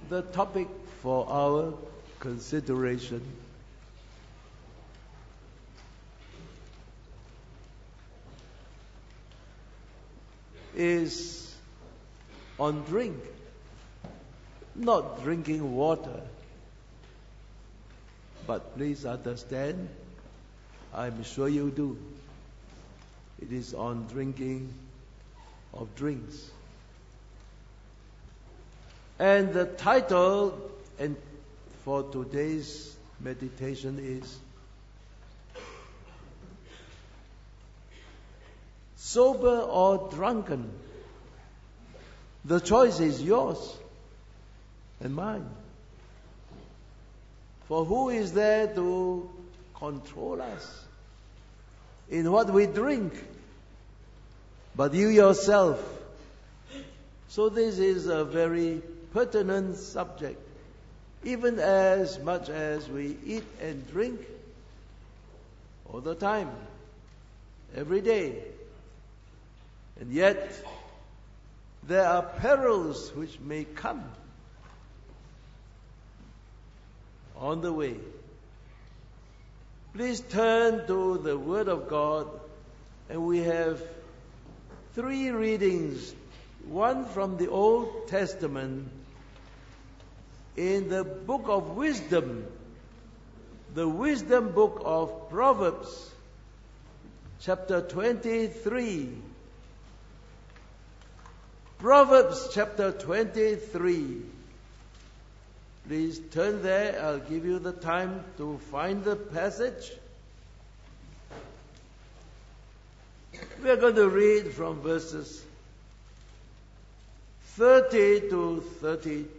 The topic for our consideration is on drink, not drinking water. But please understand, I'm sure you do. It is on drinking of drinks. And the title for today's meditation is Sober or Drunken? The choice is yours and mine. For who is there to control us in what we drink but you yourself? So this is a very pertinent subject, even as much as we eat and drink all the time, every day. And yet, there are perils which may come on the way. Please turn to the Word of God, and we have 3 readings, one from the Old Testament in the book of wisdom, the wisdom book of Proverbs, chapter 23. Proverbs chapter 23. Please turn there. I'll give you the time to find the passage. We are going to read from verses 30 to 32.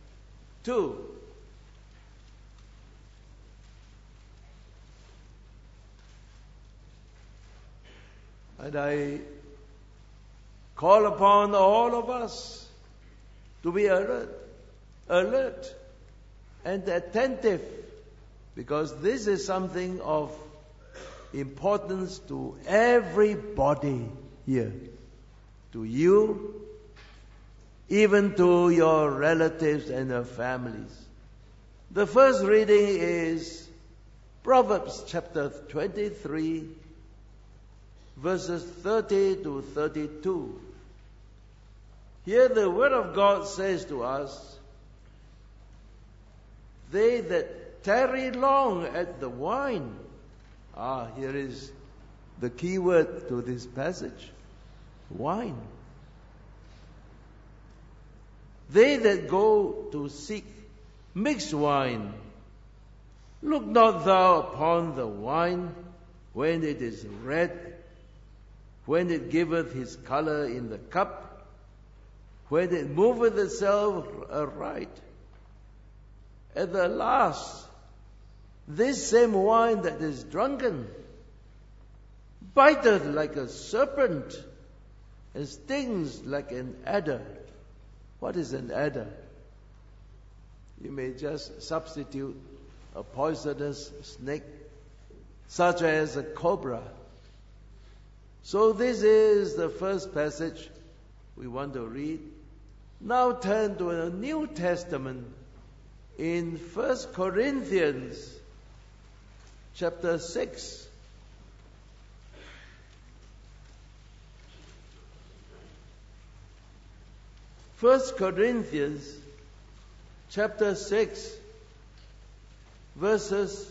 And I call upon all of us to be alert and attentive, because this is something of importance to everybody here, to you, even to your relatives and your families. The first reading is Proverbs chapter 23, verses 30 to 32. Here the Word of God says to us, "They that tarry long at the wine." Here is the key word to this passage. Wine. "They that go to seek mixed wine, look not thou upon the wine when it is red, when it giveth his color in the cup, when it moveth itself aright. At the last, this same wine that is drunken biteth like a serpent and stings like an adder." What is an adder? You may just substitute a poisonous snake, such as a cobra. So this is the first passage we want to read. Now turn to the New Testament in 1 Corinthians chapter 6. First Corinthians chapter 6, verses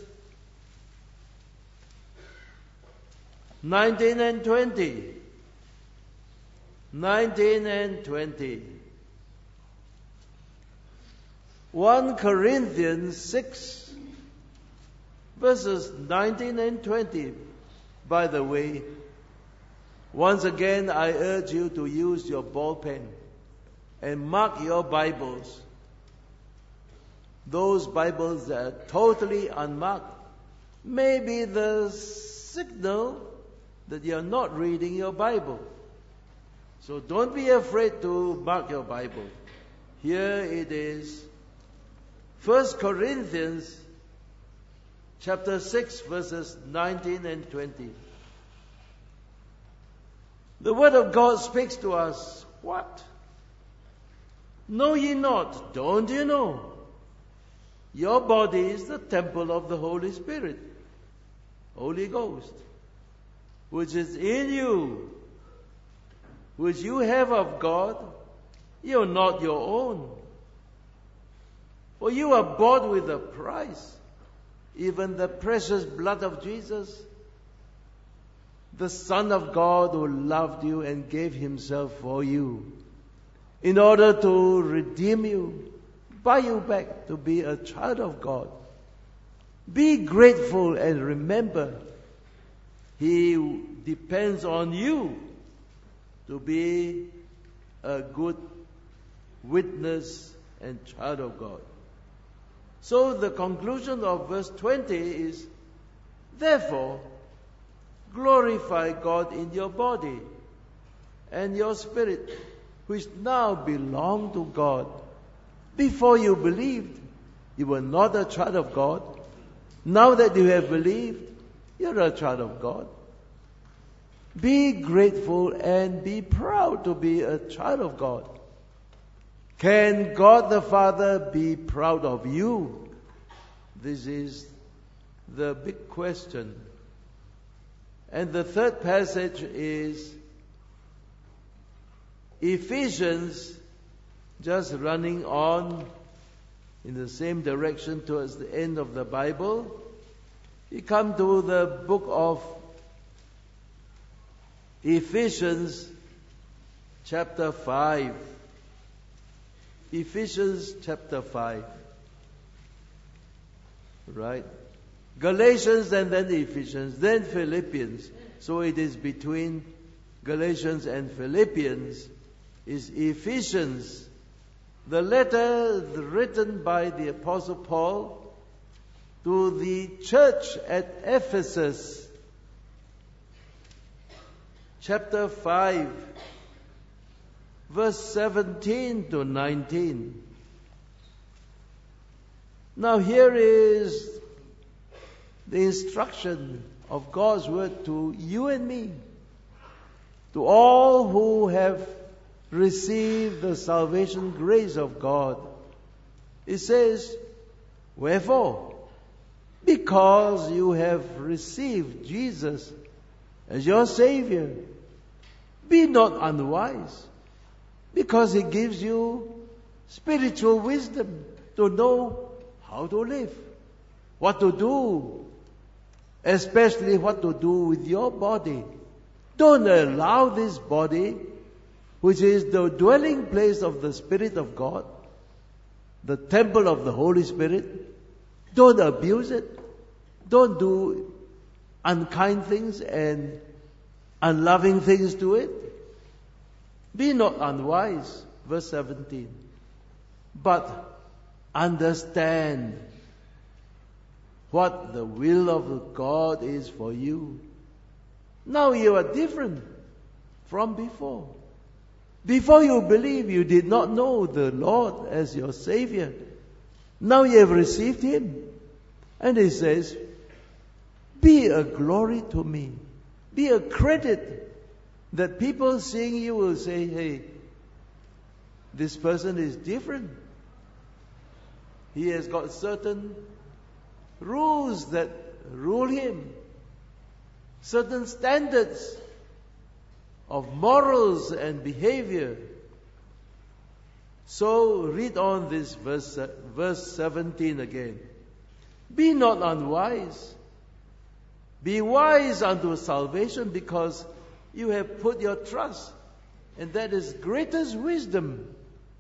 19 and 20. 19 and 20. 1 Corinthians 6, verses 19 and 20. By the way, once again I urge you to use your ball pen and mark your Bibles. Those Bibles that are totally unmarked may be the signal that you are not reading your Bible. So don't be afraid to mark your Bible. Here it is, 1 Corinthians chapter 6, verses 19 and 20. The Word of God speaks to us what? Know ye not, don't you know? Your body is the temple of the Holy Spirit, Holy Ghost, which is in you, which you have of God. You're not your own. For you are bought with a price, even the precious blood of Jesus, the Son of God who loved you and gave himself for you, in order to redeem you, buy you back to be a child of God. Be grateful and remember, He depends on you to be a good witness and child of God. So the conclusion of verse 20 is, therefore, glorify God in your body and your spirit, which now belong to God. Before you believed, you were not a child of God. Now that you have believed, you're a child of God. Be grateful and be proud to be a child of God. Can God the Father be proud of you? This is the big question. And the third passage is Ephesians, just running on in the same direction towards the end of the Bible. You come to the book of Ephesians chapter 5. Ephesians chapter 5. Right? Galatians and then Ephesians, then Philippians. So it is between Galatians and Philippians is Ephesians. The letter written by the Apostle Paul to the church at Ephesus. Chapter 5, verse 17 to 19. Now here is the instruction of God's word to you and me, to all who have received the salvation grace of God. It says, wherefore, because you have received Jesus as your Savior, be not unwise, because He gives you spiritual wisdom to know how to live, what to do, especially what to do with your body. Don't allow this body, which is the dwelling place of the Spirit of God, the temple of the Holy Spirit. Don't abuse it. Don't do unkind things and unloving things to it. Be not unwise, verse 17, but understand what the will of God is for you. Now you are different from before. Before you believe, you did not know the Lord as your Savior. Now you have received Him. And He says, be a glory to me. Be a credit that people seeing you will say, hey, this person is different. He has got certain rules that rule him. Certain standards of morals and behavior. So read on this verse 17 again. Be not unwise. Be wise unto salvation, because you have put your trust, and that is greatest wisdom.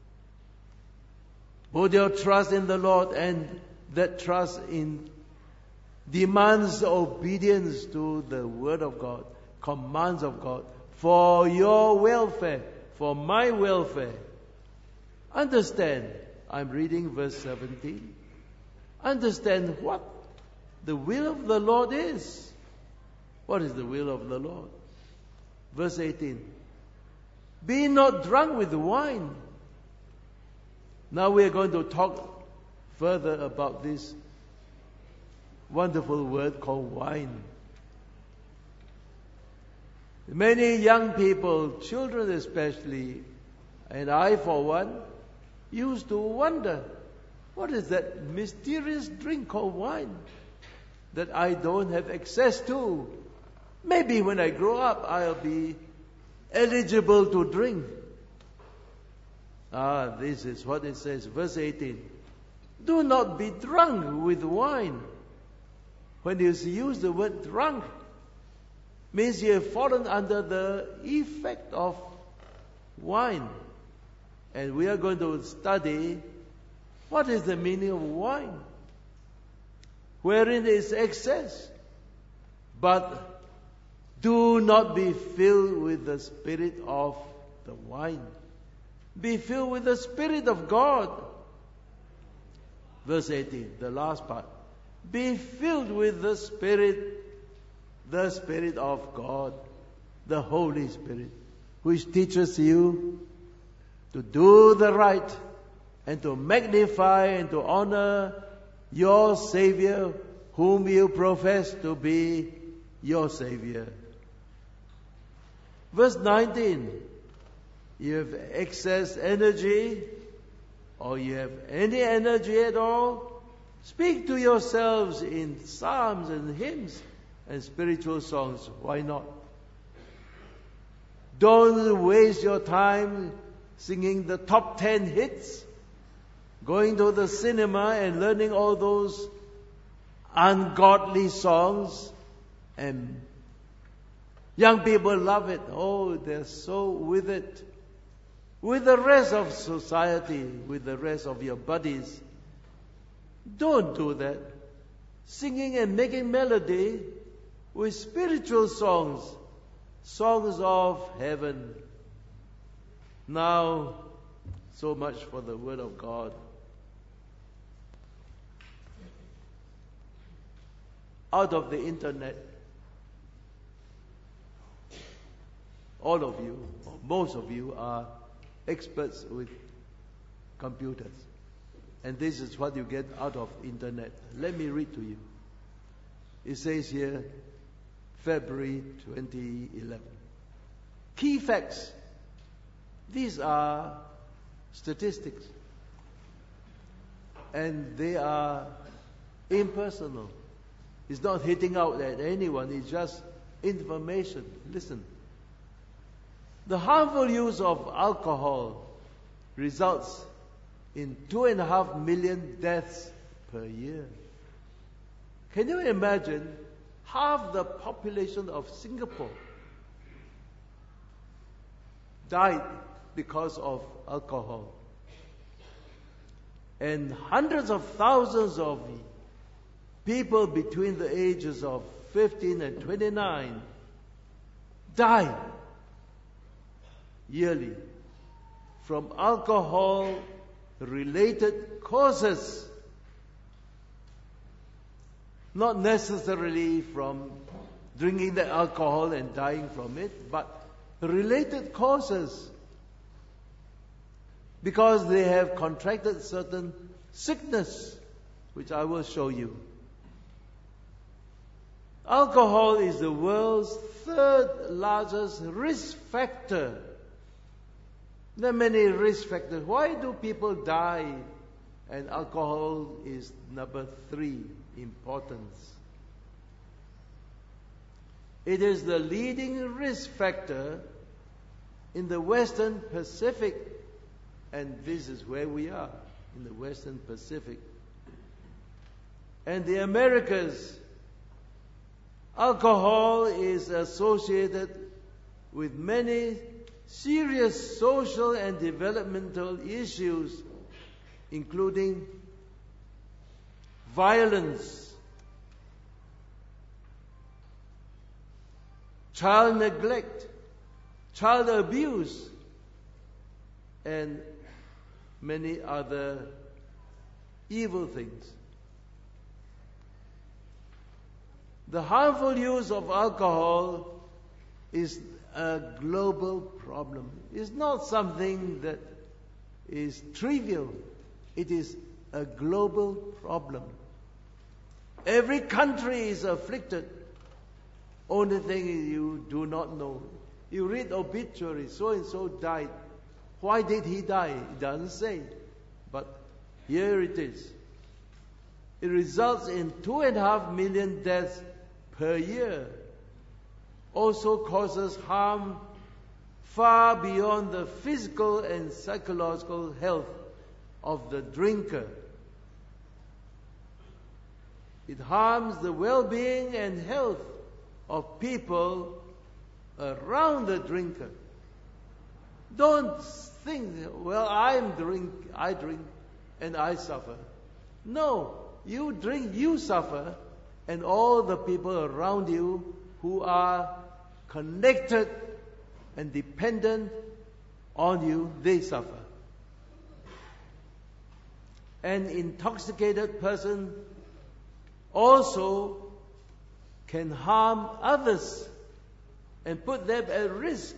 Put your trust in the Lord, and that trust demands obedience to the Word of God, commands of God, for your welfare, for my welfare. Understand, I'm reading verse 17. Understand what the will of the Lord is. What is the will of the Lord? Verse 18. Be not drunk with wine. Now we are going to talk further about this wonderful word called wine. Many young people, children especially, and I for one, used to wonder, what is that mysterious drink called wine that I don't have access to? Maybe when I grow up, I'll be eligible to drink. This is what it says, verse 18. Do not be drunk with wine. When you use the word drunk, means you have fallen under the effect of wine. And we are going to study what is the meaning of wine, wherein is excess. But do not be filled with the spirit of the wine. Be filled with the Spirit of God. Verse 18, the last part. Be filled with the Spirit of God, the Holy Spirit, which teaches you to do the right and to magnify and to honor your Savior, whom you profess to be your Savior. Verse 19, you have excess energy, or you have any energy at all, speak to yourselves in psalms and hymns and spiritual songs. Why not? Don't waste your time singing the top 10 hits, going to the cinema and learning all those ungodly songs. And young people love it. Oh, they're so with it. With the rest of society, with the rest of your buddies. Don't do that. Singing and making melody with spiritual songs, songs of heaven. Now, so much for the Word of God. Out of the internet, all of you, or most of you, are experts with computers. And this is what you get out of internet. Let me read to you. It says here, February 2011. Key facts. These are statistics. And they are impersonal. It's not hitting out at anyone. It's just information. Listen. The harmful use of alcohol results in 2.5 million deaths per year. Can you imagine half the population of Singapore died because of alcohol? And hundreds of thousands of people between the ages of 15 and 29 die yearly from alcohol-related causes. Not necessarily from drinking the alcohol and dying from it, but related causes. Because they have contracted certain sickness, which I will show you. Alcohol is the world's third largest risk factor. There are many risk factors. Why do people die? And alcohol is number 3 importance. It is the leading risk factor in the Western Pacific, and this is where we are, in the Western Pacific. And the Americas. Alcohol is associated with many serious social and developmental issues, including violence, child neglect, child abuse, and many other evil things. The harmful use of alcohol is a global problem. It's not something that is trivial. It is a global problem. Every country is afflicted. Only thing is you do not know. You read obituary, so and so died. Why did he die? It doesn't say. But here it is. It results in 2.5 million deaths per year. Also causes harm far beyond the physical and psychological health of the drinker. It harms the well-being and health of people around the drinker. Don't think, well, I drink, and I suffer. No, you drink, you suffer, and all the people around you who are connected and dependent on you, they suffer. An intoxicated person also can harm others and put them at risk.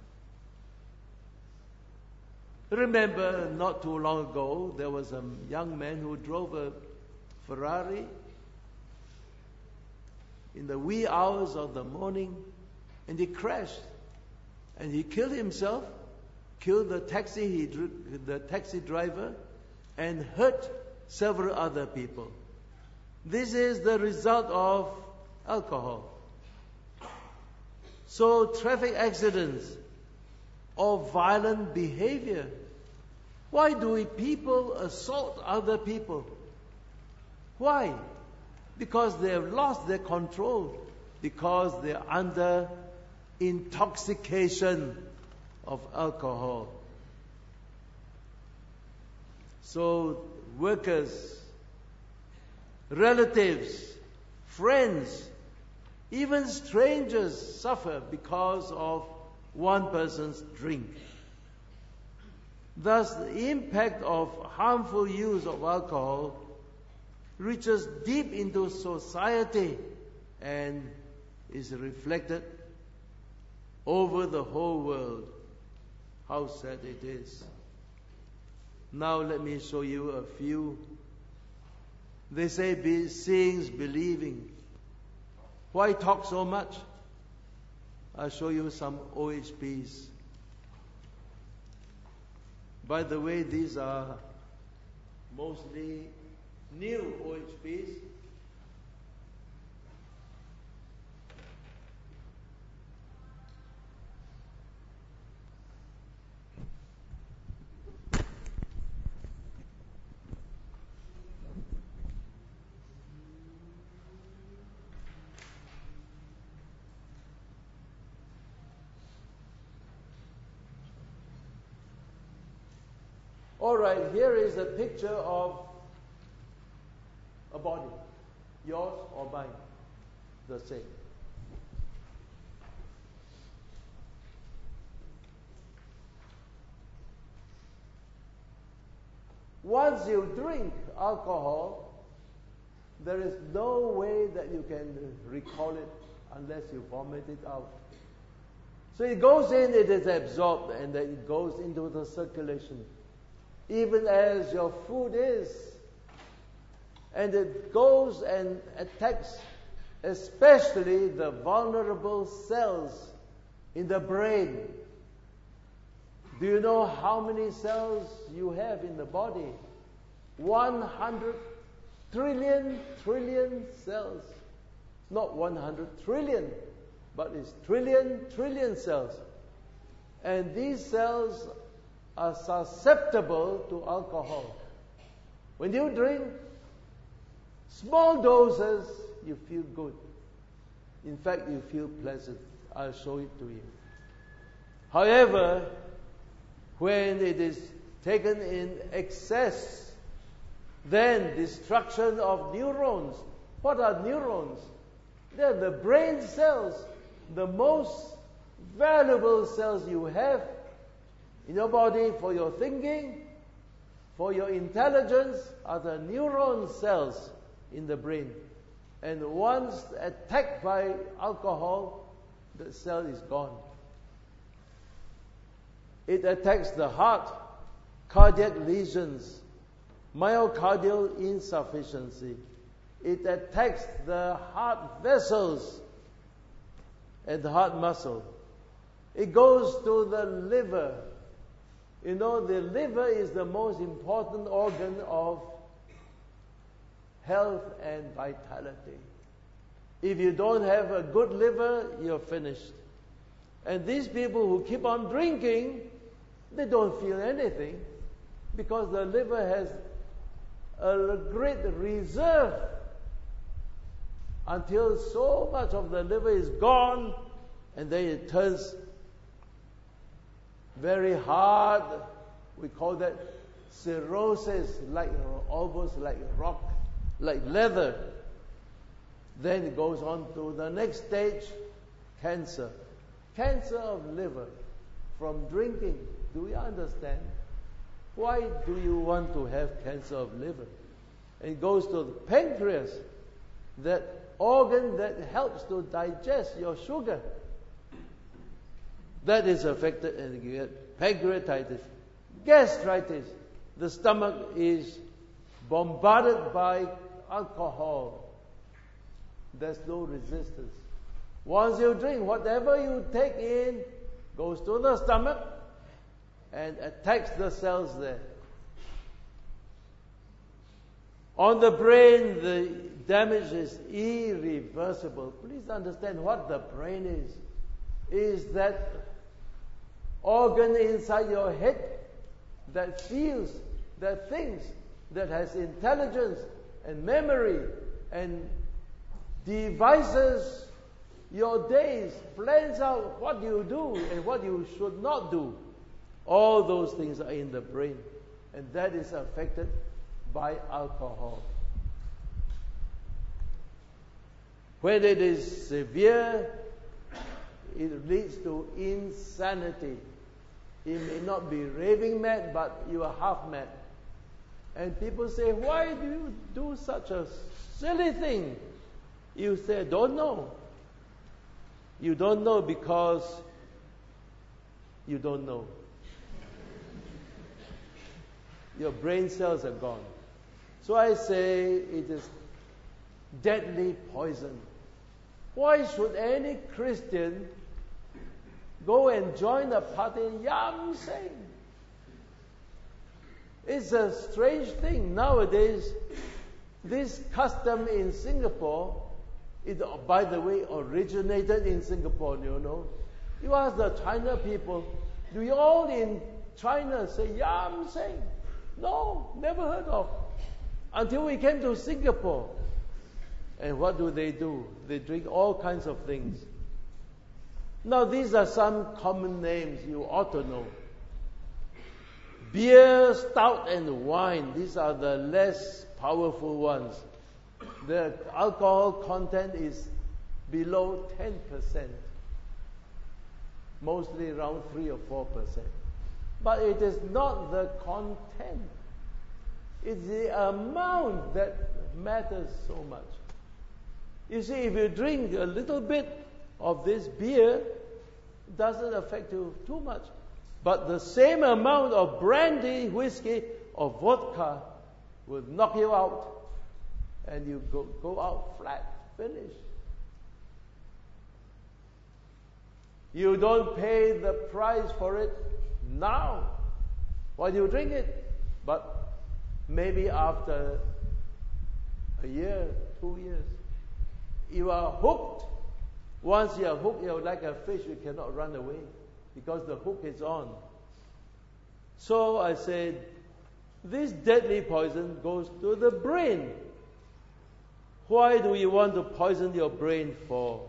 Remember, not too long ago, there was a young man who drove a Ferrari in the wee hours of the morning, and he crashed. And he killed himself, killed the taxi driver, and hurt several other people. This is the result of alcohol. So traffic accidents or violent behavior. Why do people assault other people? Why? Because they have lost their control. Because they are under intoxication of alcohol. So workers, relatives, friends, even strangers suffer because of one person's drink. Thus, the impact of harmful use of alcohol reaches deep into society and is reflected over the whole world. How sad it is. Now let me show you a few. They say seeing is believing. Why talk so much? I'll show you some OHPs. By the way, these are mostly new OHPs. All right, here is a picture of a body, yours or mine, the same. Once you drink alcohol, there is no way that you can recall it unless you vomit it out. So it goes in, it is absorbed, and then it goes into the circulation. Even as your food is. And it goes and attacks especially the vulnerable cells in the brain. Do you know how many cells you have in the body? 100 trillion cells. Not 100 trillion, but it's trillion cells. And these cells are susceptible to alcohol. When you drink small doses, you feel good. In fact, you feel pleasant. I'll show it to you. However, when it is taken in excess, then destruction of neurons. What are neurons? They're the brain cells, the most valuable cells you have in your body for your thinking, for your intelligence, are the neuron cells in the brain. And once attacked by alcohol, the cell is gone. It attacks the heart, cardiac lesions, myocardial insufficiency. It attacks the heart vessels and the heart muscle. It goes to the liver. You know, the liver is the most important organ of health and vitality. If you don't have a good liver, you're finished. And these people who keep on drinking, they don't feel anything because the liver has a great reserve until so much of the liver is gone, and then it turns very hard. We call that cirrhosis, almost like rock, like leather. Then it goes on to the next stage, cancer. Cancer of liver from drinking. Do we understand? Why do you want to have cancer of liver? It goes to the pancreas, that organ that helps to digest your sugar. That is affected, and you get pancreatitis, gastritis. The stomach is bombarded by alcohol. There's no resistance. Once you drink, whatever you take in goes to the stomach and attacks the cells there. On the brain, the damage is irreversible. Please understand what the brain is. Is that organ inside your head that feels, that thinks, that has intelligence and memory and devises your days, plans out what you do and what you should not do. All those things are in the brain, and that is affected by alcohol. When it is severe, it leads to insanity. You may not be raving mad, but you are half mad. And people say, why do you do such a silly thing? You say, don't know. You don't know because you don't know. Your brain cells are gone. So I say it is deadly poison. Why should any Christian go and join a party in Yam Seng? It's a strange thing. Nowadays, this custom in Singapore, it, by the way, originated in Singapore, you know. You ask the China people, do you all in China say Yam Seng? No, never heard of. Until we came to Singapore. And what do? They drink all kinds of things. Now, these are some common names you ought to know. Beer, stout, and wine. These are the less powerful ones. The alcohol content is below 10%. Mostly around 3 or 4%. But it is not the content. It's the amount that matters so much. You see, if you drink a little bit of this beer, it doesn't affect you too much. But the same amount of brandy, whiskey, or vodka will knock you out, and you go out flat, finished. You don't pay the price for it now while you drink it, but maybe after a year, 2 years, you are hooked. Once you are hooked, you're like a fish, you cannot run away because the hook is on. So I said, this deadly poison goes to the brain. Why do you want to poison your brain for?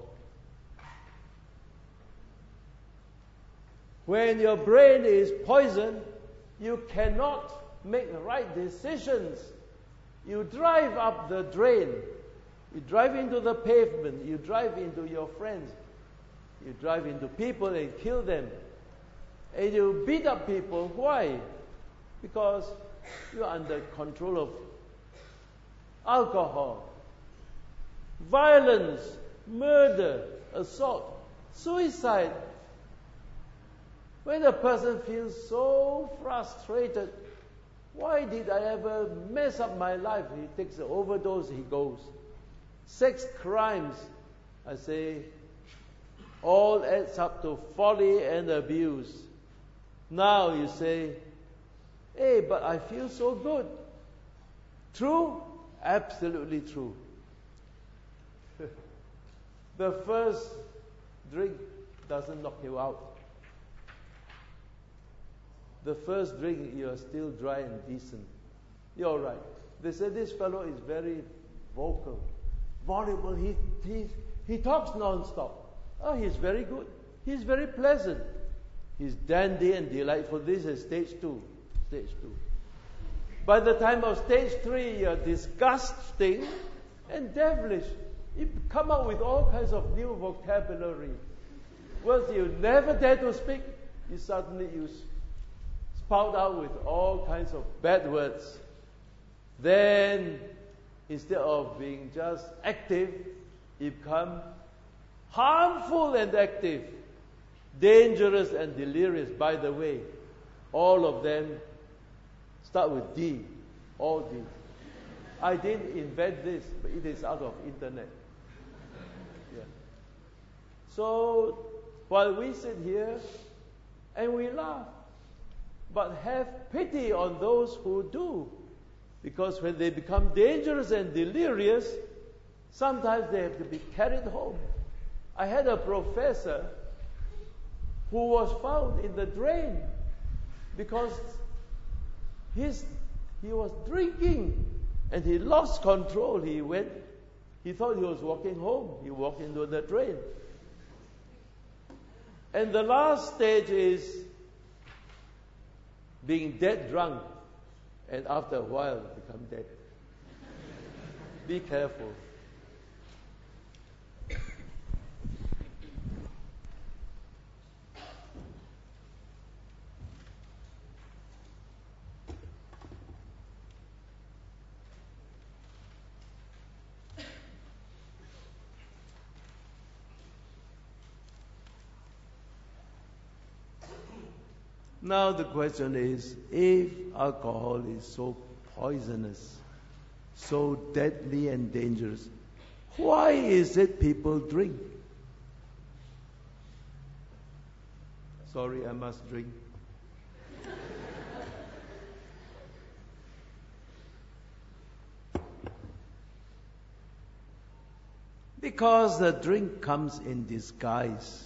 When your brain is poisoned, you cannot make right decisions. You drive up the drain. You drive into the pavement. You drive into your friends. You drive into people and kill them. And you beat up people. Why? Because you're under control of alcohol, violence, murder, assault, suicide. When a person feels so frustrated, why did I ever mess up my life? He takes an overdose, he goes. Sex crimes, I say, all adds up to folly and abuse. Now you say, hey, but I feel so good. True? Absolutely true. The first drink doesn't knock you out. The first drink, you are still dry and decent. You're all right. They say this fellow is very vocal, voluble. He talks non-stop. Oh, he's very good. He's very pleasant. He's dandy and delightful. This is stage 2. Stage 2. By the time of stage 3, you're disgusting and devilish. You come up with all kinds of new vocabulary. Words you never dare to speak, you suddenly spout out with all kinds of bad words. Then, instead of being just active, you become harmful and active, dangerous and delirious. By the way, all of them start with D, all D. I didn't invent this, but it is out of internet. Yeah. So, while we sit here and we laugh, but have pity on those who do. Because when they become dangerous and delirious, sometimes they have to be carried home. I had a professor who was found in the drain because he was drinking and he lost control. He thought he was walking home. He walked into the drain. And the last stage is being dead drunk, and after a while become dead. Be careful. Now the question is, if alcohol is so poisonous, so deadly and dangerous, why is it people drink? Sorry, I must drink. Because the drink comes in disguise.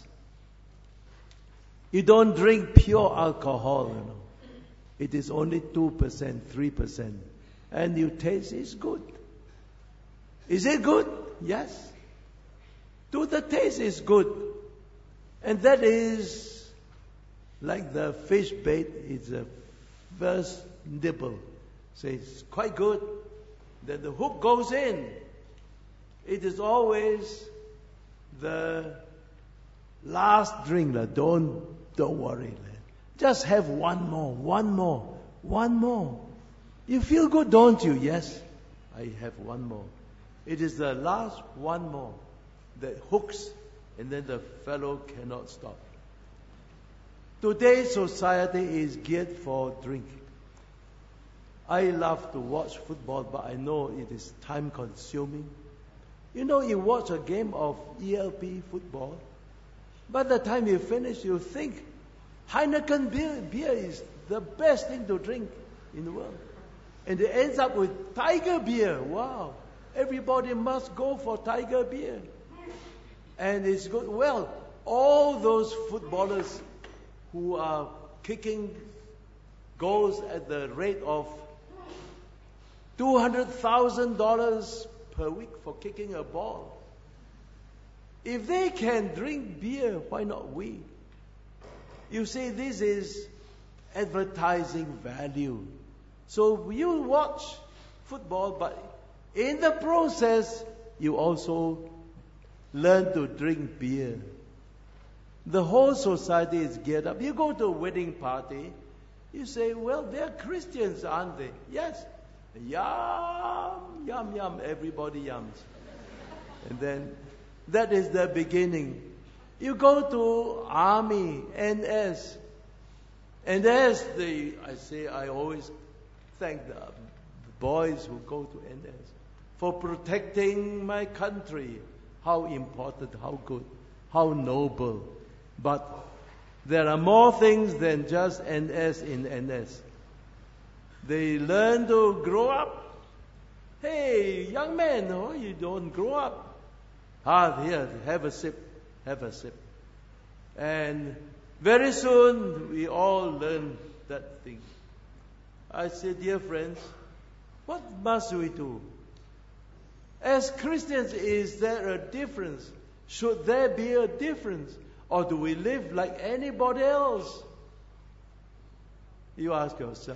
You don't drink pure alcohol, It is only 2%, 3%. And you taste it's good. Is it good? Yes. To the taste is good. And that is like the fish bait, it's the first nibble. So it's quite good. Then the hook goes in. It is always the last drink. Don't worry. Just have one more. You feel good, don't you? Yes, I have one more. It is the last one more that hooks, and then the fellow cannot stop. Today's society is geared for drinking. I love to watch football, but I know it is time consuming. You watch a game of ELP football, by the time you finish, you think Heineken beer is the best thing to drink in the world. And it ends up with Tiger beer. Wow. Everybody must go for Tiger beer. And it's good. Well, all those footballers who are kicking goals at the rate of $200,000 per week for kicking a ball. If they can drink beer, why not we? You see, this is advertising value. So you watch football, but in the process, you also learn to drink beer. The whole society is geared up. You go to a wedding party, you say, well, they're Christians, aren't they? Yes. Yum, yum, yum. Everybody yums. And then that is the beginning. You go to army, NS. NS, I always thank the boys who go to NS for protecting my country. How important, how good, how noble. But There are more things than just NS in NS. They learn to grow up. Hey, young man, oh, you don't grow up. Here, have a sip. Have a sip. And very soon, we all learn that thing. I say, dear friends, what must we do? As Christians, is there a difference? Should there be a difference? Or do we live like anybody else? You ask yourself.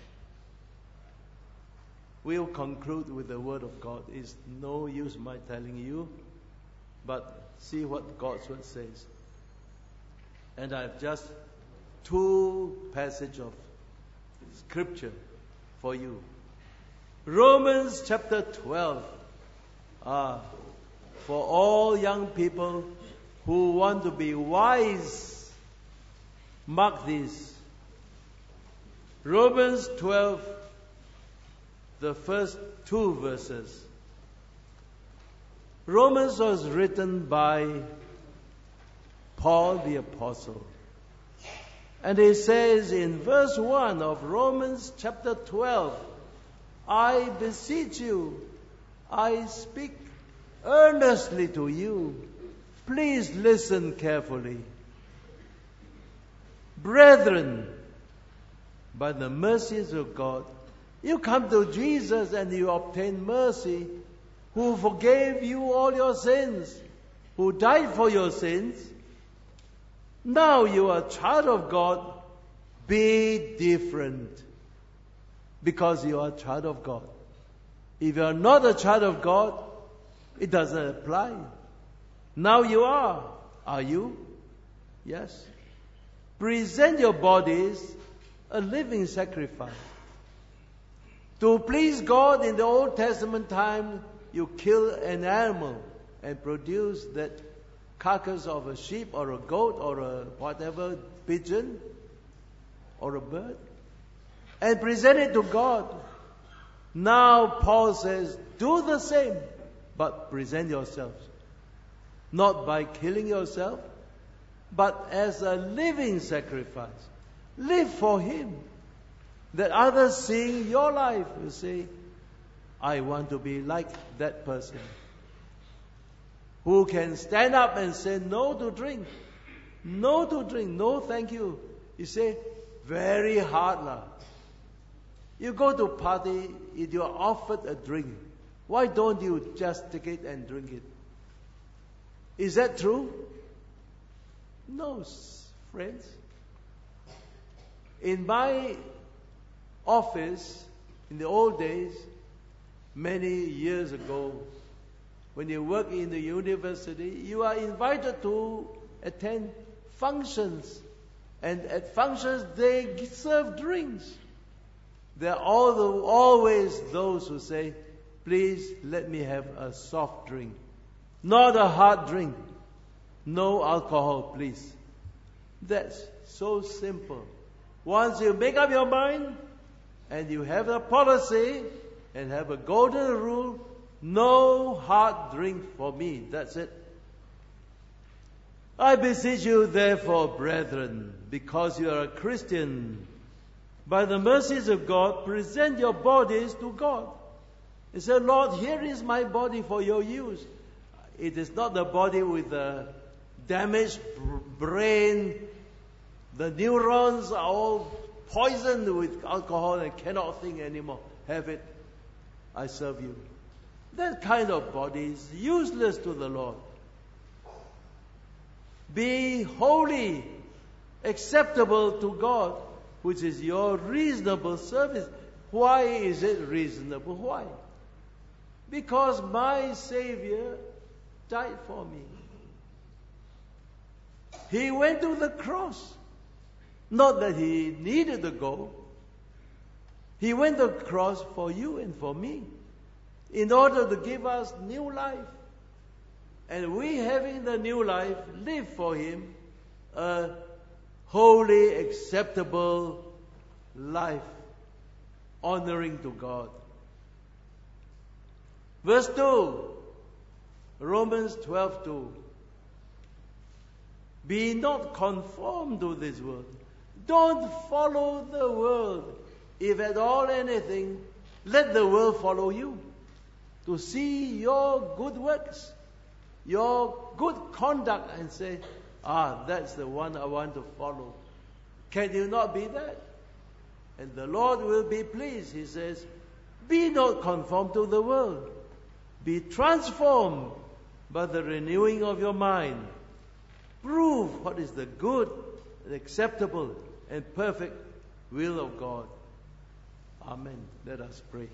We'll conclude with the Word of God. It's no use my telling you, but see what God's Word says. And I have just 2 passages of Scripture for you. Romans chapter 12. For all young people who want to be wise, mark this. Romans 12, the first 2 verses. Romans was written by Paul the Apostle. And he says in verse 1 of Romans chapter 12, I beseech you, I speak earnestly to you. Please listen carefully. Brethren, by the mercies of God, you come to Jesus and you obtain mercy, who forgave you all your sins, who died for your sins. Now you are a child of God. Be different, because you are a child of God. If you are not a child of God, it doesn't apply. Now you are. Are you? Yes. Present your bodies a living sacrifice. To please God, in the Old Testament time, you kill an animal and produce that carcass of a sheep or a goat or a whatever, pigeon or a bird, and present it to God. Now Paul says, do the same, but present yourselves. Not by killing yourself, but as a living sacrifice. Live for Him. That others seeing your life will say, I want to be like that person. Who can stand up and say no to drink. No to drink. No thank you. You say, very hard lah. You go to party, if you are offered a drink, why don't you just take it and drink it? Is that true? No, friends. In my office, in the old days, many years ago, when you work in the university, you are invited to attend functions. And at functions, they serve drinks. There are always those who say, please let me have a soft drink. Not a hard drink. No alcohol, please. That's so simple. Once you make up your mind, and you have a policy, and have a golden rule, no hard drink for me. That's it. I beseech you, therefore, brethren, because you are a Christian, by the mercies of God, present your bodies to God. He said, Lord, here is my body for your use. It is not the body with the damaged brain. The neurons are all poisoned with alcohol and cannot think anymore. Have it. I serve you. That kind of body is useless to the Lord. Be holy, acceptable to God, which is your reasonable service. Why is it reasonable? Why? Because my Savior died for me. He went to the cross. Not that He needed to go. He went to the cross for you and for me, in order to give us new life. And we, having the new life, live for Him a holy, acceptable life, honoring to God. Verse 2, Romans 12:2. Be not conformed to this world. Don't follow the world. If at all anything, let the world follow you. To see your good works, your good conduct, and say, that's the one I want to follow. Can you not be that? And the Lord will be pleased. He says, be not conformed to the world. Be transformed by the renewing of your mind. Prove what is the good and acceptable and perfect will of God. Amen. Let us pray.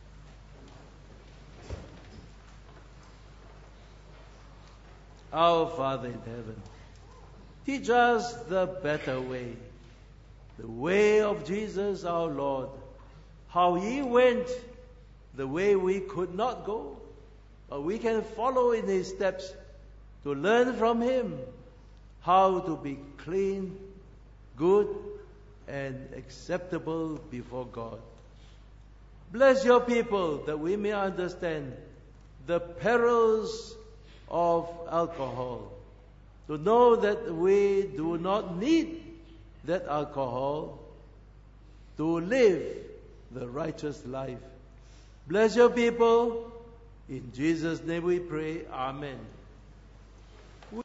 Our Father in heaven, teach us the better way, the way of Jesus our Lord, how He went the way we could not go, but we can follow in His steps to learn from Him how to be clean, good, and acceptable before God. Bless your people that we may understand the perils of alcohol, to know that we do not need that alcohol to live the righteous life. Bless your people. In Jesus' name we pray. Amen.